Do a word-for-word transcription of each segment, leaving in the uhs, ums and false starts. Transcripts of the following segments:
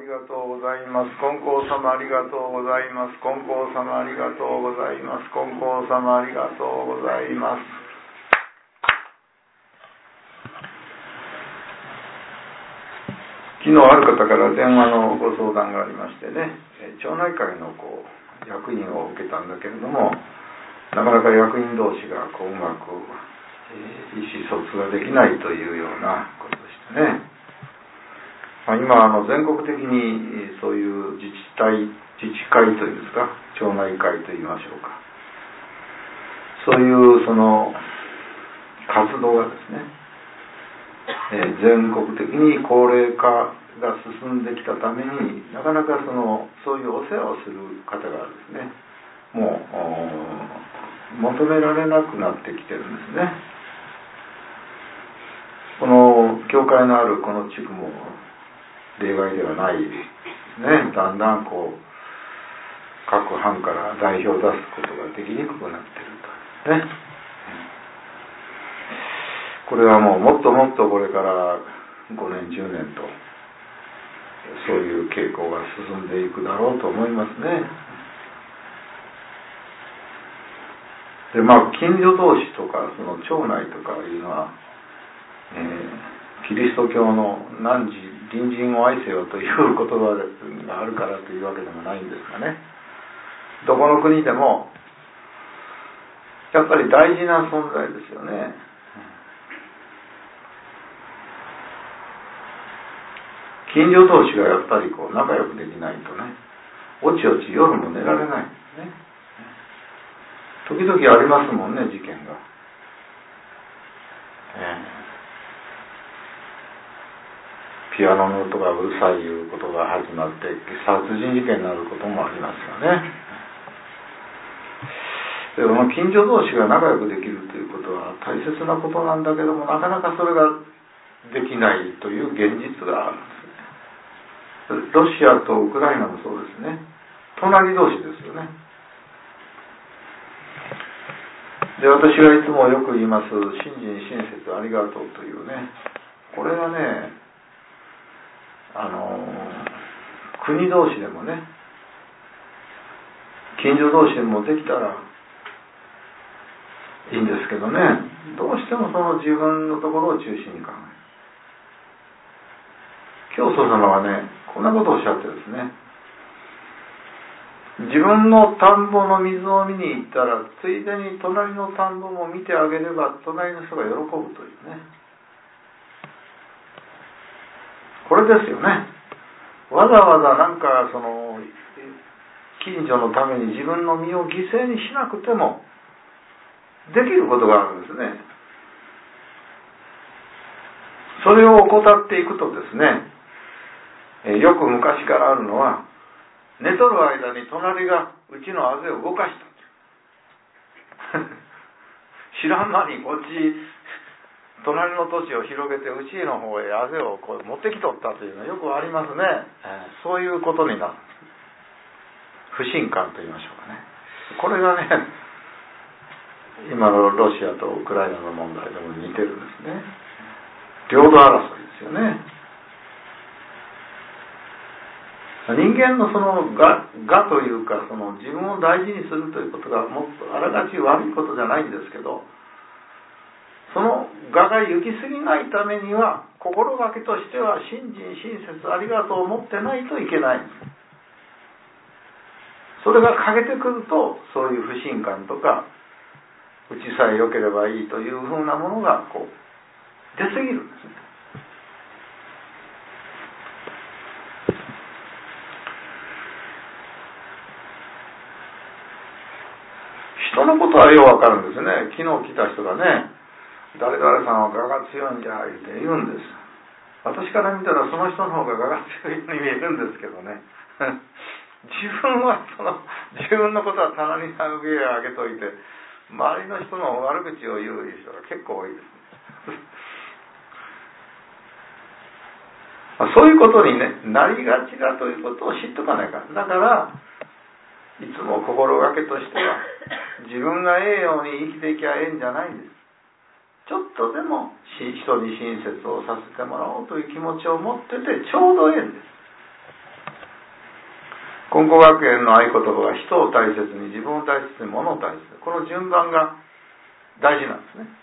りがとうございます。金光様ありがとうございます。金光様ありがとうございます。金光様ありがとうございます。昨日ある方から電話のご相談がありましてね、町内会のこう役員を受けたんだけれども、なかなか役員同士がこううまく意思疎通ができないというようなことでしたね。まあ、今あの全国的にそういう自治体自治会というんですか、町内会といいましょうか、そういうその活動がですね、えー、全国的に高齢化が進んできたために、なかなかそのそういうお世話をする方がですね、もう求められなくなってきてるんですね。この教会のあるこの地区も例外ではないですね。だんだんこう各班から代表を出すことができにくくなっているとね。これはもうもっともっとこれからごねんじゅうねんとそういう傾向が進んでいくだろうと思いますね。でまあ近所同士とかその町内とかいうのは、えー、キリスト教の汝隣人を愛せよという言葉があるからというわけでもないんですがね、どこの国でもやっぱり大事な存在ですよね。近所同士がやっぱりこう仲良くできないとね、おちおち夜も寝られないんですね。時々ありますもんね、事件が。えー、ピアノの音がうるさいいうことが始まって殺人事件になることもありますよね。でも近所同士が仲良くできるということは大切なことなんだけども、なかなかそれができないという現実があるんですね。ロシアとウクライナもそうですね。隣同士ですよね。で、私がいつもよく言います信心親切ありがとうというね、これがね、あの国同士でもね、近所同士でもできたらいいんですけどね、どうしてもその自分のところを中心に考える。教祖様はね、こんなことをおっしゃってですね、自分の田んぼの水を見に行ったらついでに隣の田んぼも見てあげれば隣の人が喜ぶというね、これですよね。わざわざなんかその近所のために自分の身を犠牲にしなくてもできることがあるんですね。それを怠っていくとですね、よく昔からあるのは、寝とる間に隣がうちのあぜを動かした知らん間にこっち隣の土地を広げてうちの方へあぜをこう持ってきとったというのはよくありますね。そういうことになる。不信感と言いましょうかね。これがね、今のロシアとウクライナの問題でも似てるんですね。領土争いですよね。人間のその我、我というか、その自分を大事にするということがもっとあらがち悪いことじゃないんですけど、その我が行き過ぎないためには心がけとしては信心親切ありがとうを持ってないといけないんです。それが欠けてくると、そういう不信感とかうちさえ良ければいいというふうなものがこう出過ぎるんですね。人のことはようわかるんですね。昨日来た人がね、誰々さんは我が強いんじゃ言って言うんです。私から見たらその人の方が我が強いように見えるんですけどね自分はその自分のことは棚に上げ上げといて、周りの人の悪口を言う人が結構多いですねそういうことに、ね、なりがちだということを知っとかないかん。だからいつも心がけとしては、自分がええように生きていきゃええんじゃないんです。ちょっとでも人に親切をさせてもらおうという気持ちを持っててちょうどええんです。 金光学園の合言葉は人を大切に、自分を大切に、物を大切に。この順番が大事なんですね。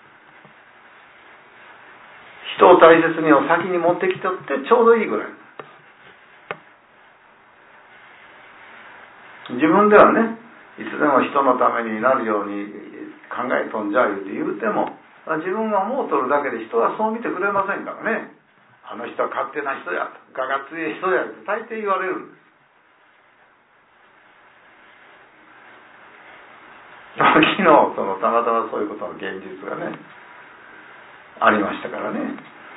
人を大切にを先に持ってきとってちょうどいいぐらい。自分ではね、いつでも人のためになるように考えとんじゃ言うて言うても、自分が思うとるだけで人はそう見てくれませんからね。あの人は勝手な人やと、我が強い人やって大抵言われるんです。昨日そのたまたまそういうことの現実がねありましたからね。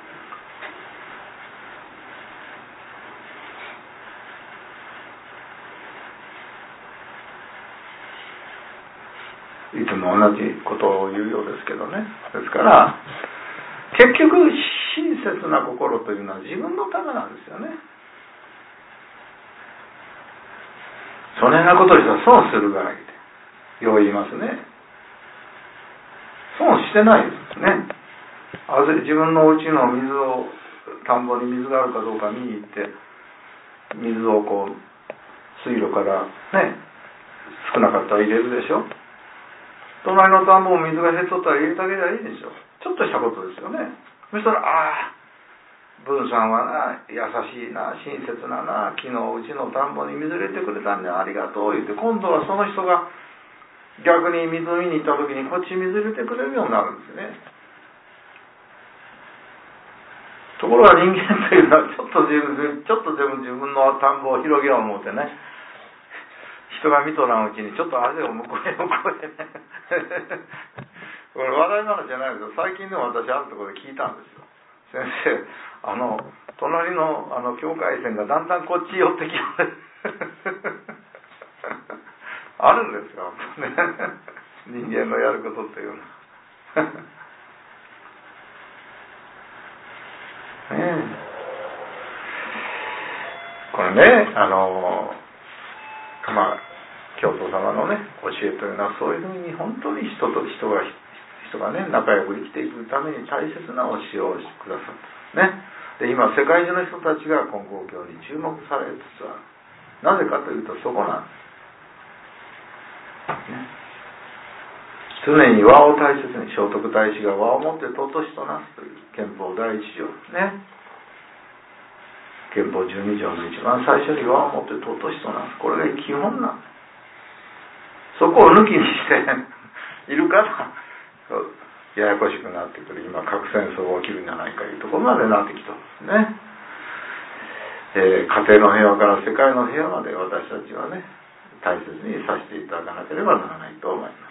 いつも同じことを言うようですけどね。ですから結局親切な心というのは自分のためなんですよね。そねんなことしたら損するがらいってよう言いますね。損してないですね。ある自分のお家の水を田んぼに水があるかどうか見に行って水をこう水路からね少なかったら入れるでしょ。隣の田んぼも水が減っとったら入れてあげればいいでしょ。ちょっとしたことですよね。そしたらああ文さんはな優しいな親切なな昨日うちの田んぼに水入れてくれたんでありがとう言って今度はその人が逆に水見に行った時にこっち水入れてくれるようになるんですね。ところが人間というのはちょっと自分ちょっとでも自分の田んぼを広げよう思ってね人が見とらんうちにちょっと足を向こうへ向こうへねこれ笑い話じゃないですよ。最近でも私あるところで聞いたんですよ。先生あの隣のあの境界線がだんだんこっち寄ってきますあるんですよね人間のやることっていうのはねえこれねあのまあ教祖様のね教えというのはそういうふうに本当に人と人が人がね仲良く生きていくために大切な教えをくださったね。で今世界中の人たちが金光教に注目されつつある。なぜかというとそこなんです、ね、常に和を大切に聖徳太子が和をもって尊しとなすという憲法第一条ね。憲法じゅうに条の一番最初に和をもって尊しとなす。これが基本なんです。そこを抜きにしているからややこしくなってくる。今核戦争が起きるんじゃないかというところまでなってきたんですね。えー、家庭の平和から世界の平和まで私たちはね大切にさせていただかなければならないと思います。